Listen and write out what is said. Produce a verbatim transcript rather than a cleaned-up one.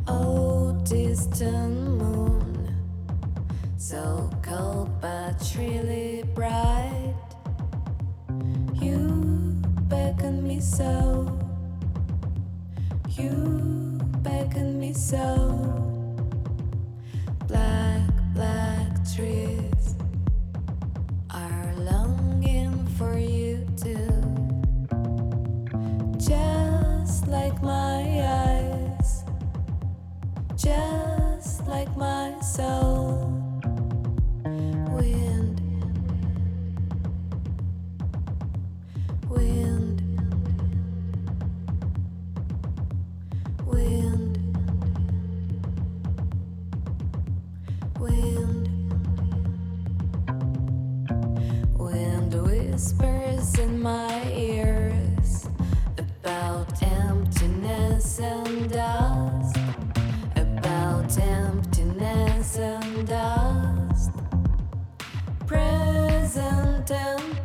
Oh, distant moon, so cold but really bright. You beckon me so, you beckon me so. Black, black trees are longing for you too. Just like my eyes, just like my soul. Wind, wind, wind, wind. Wind whispers in my ears about emptiness and dust, about emptiness and dust, present and